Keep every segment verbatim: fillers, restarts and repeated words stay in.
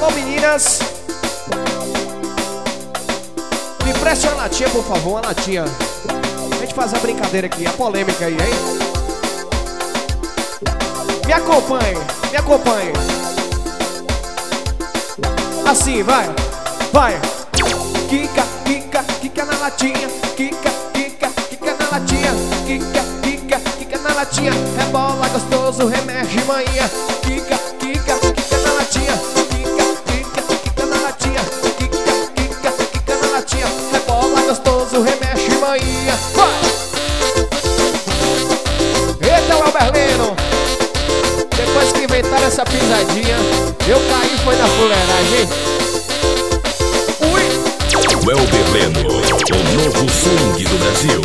Alô, meninas. Me empreste uma latinha, por favor, uma latinha. A gente faz a brincadeira aqui, a polêmica aí, hein? Me acompanhe, me acompanhe. Assim, vai, vai. Quica, quica, quica na latinha. Quica, quica, quica na latinha. Quica, quica, quica na latinha. Rebola gostoso, remexe manhã. Quica, quica, quica na latinha. Quica, quica, quica na latinha. Quica, quica, quica na latinha. Rebola gostoso, remexe manhã. Vai! Eita, o Alberlino. Depois que inventaram essa pisadinha, eu caí foi na fuleiragem. Ui! O Elberleno, o novo swing do Brasil.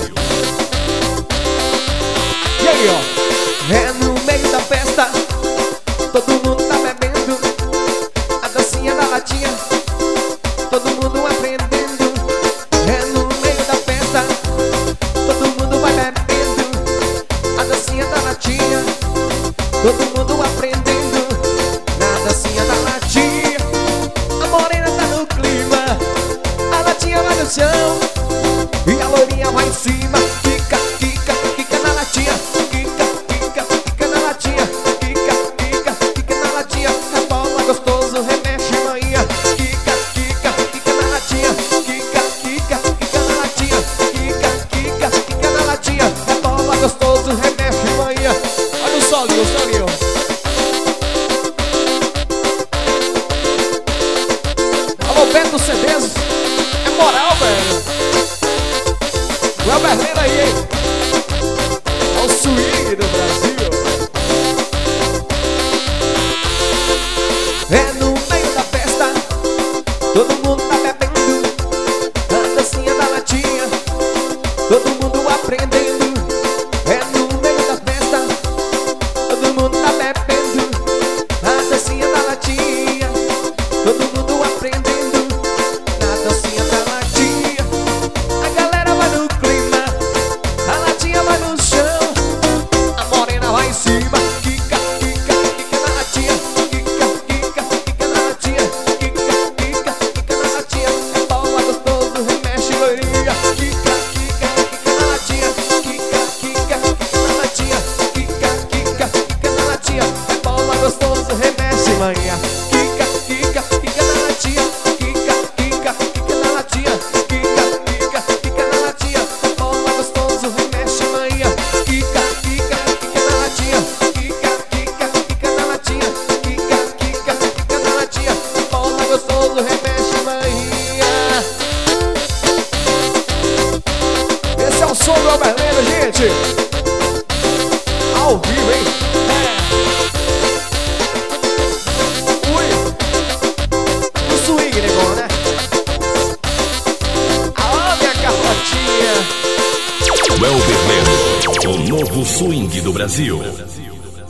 E aí, ó. É no meio da festa, todo mundo tá bebendo. A dancinha da latinha, todo mundo aprendendo. É no meio da festa, todo mundo vai bebendo. A dancinha da latinha, todo mundo aprendendo. Na dancinha da latinha, a morena tá no clima. A latinha vai no chão e a lourinha vai em cima. Quica, quica, quica na latinha. Quica, quica, quica na latinha. Quica, quica, quica na latinha. Rebola gostoso, remexe manhã. Quica, quica, quica na latinha. Quica, quica, quica na latinha. Quica, quica, quica na latinha. Rebola gostoso, remexe manhã. Olha o solinho, o solinho. Alô, Beto C Ds. É moral, velho. O Elberlino aí, hein? É o swing do Brasil. É no meio da festa, todo mundo tá bebendo. A dancinha da latinha, todo mundo aprendendo. É no meio da festa, todo mundo tá bebendo. A dancinha da latinha, todo mundo aprendendo. Na dancinha da latinha, a galera vai no clima. A latinha vai no chão, a morena vai em cima. Quica, quica, quica na latinha. Quica, quica, quica na latinha. Quica, quica, quica na latinha. Rebola gostoso, remexe loirinha. Quica, quica, quica na latinha. Quica, quica, quica na latinha. Quica, quica, quica na latinha. Rebola gostoso, remexe manhã. Quica, quica, quica na latinha. Quica, quica, quica na latinha. Quica, quica, quica na latinha. Rebola gostoso, remexe manhã. Quica, quica, quica na latinha. Quica, quica, quica na latinha. Quica, quica, quica na latinha. Rebola gostoso, remexe manhã. Esse é o som do Alberlino, gente. Ao vivo, hein? É. Ui. O swing, negão, né? Alô, minha Carlotinha. O Elberleno, o novo swing do Brasil.